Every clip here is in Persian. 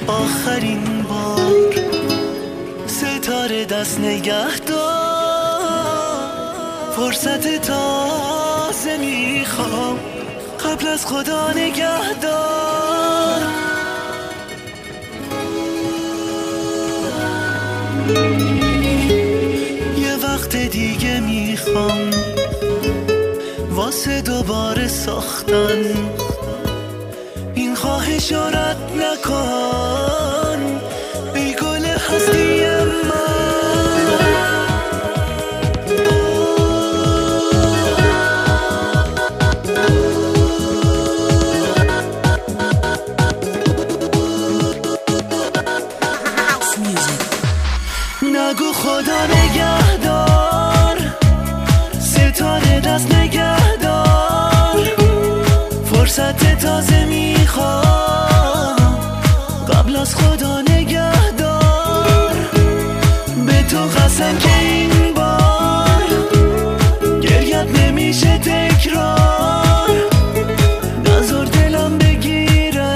آخرین بار ستاره دست نگه دار، فرصت تازه میخوام قبل از خدا نگه دار. یه وقت دیگه میخوام واسه دوباره ساختن این خواهش رد نکن ای گل هستی نگو خدا نگهدار، ستاره دست نگهدار، فرصت تازه میخوام قبل از خدا نگهدار. به تو قسم که این بار گریت نمیشه تکرار، نذار دلم بگیره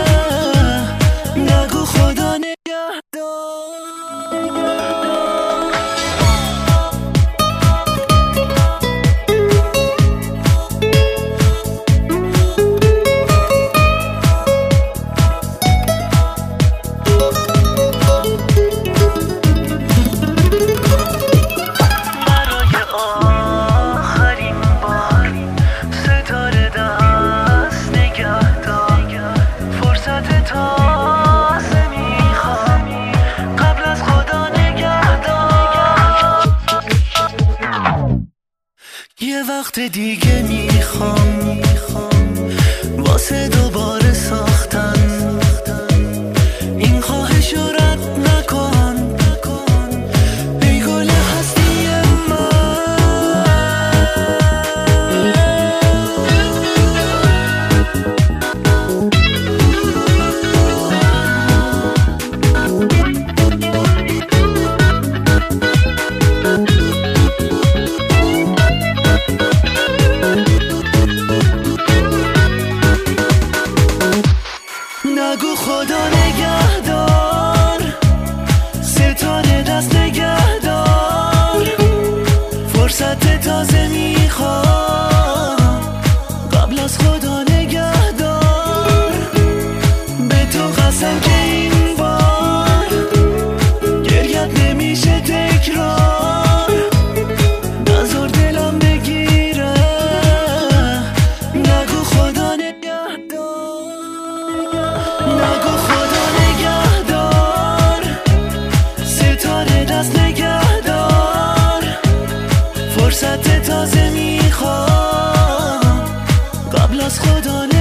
نگو خدا نگهدار. یه وقت دیگه میخوام واسه دوباره ساختن این خواهش رد نکن ای گل هستی نگو خدا نگهدار، ستاره دست نگهدار، فرصت تازه میخوام قبل از خدا نگهدار. به تو قسم که این بار گریت نمیشه تکرار، نذار دلم بگیره نگو خدا نگهدار. نگو خدا نگهدار، ستاره دست نگهدار، فرصت تازه میخوام قبل از خدا